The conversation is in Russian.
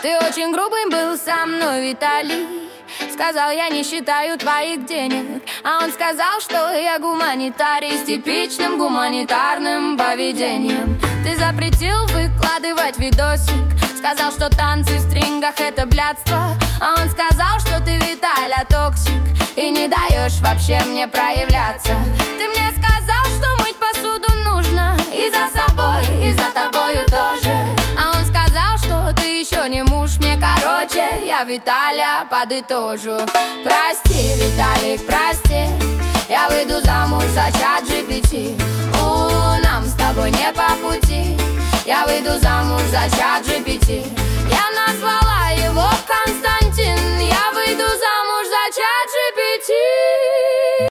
Ты очень грубым был со мной, Виталий. Сказал, я не считаю твоих денег. А он сказал, что я гуманитарий с типичным гуманитарным поведением. Ты запретил выкладывать видосик. Сказал, что танцы в стрингах — это блядство. А он сказал, что ты, Виталя, токсик и не даешь вообще мне проявляться. Ты мне сказал, что мыть посуду нужно и за собой, и за тобою тоже. А он сказал, что ты еще не муж мне. Короче, я, Виталя, подытожу. Прости, Виталик, прости. Я выйду замуж за чат GPT. Нам с тобой не по пути. Я выйду замуж за чат GPT. Я назвала его Константин.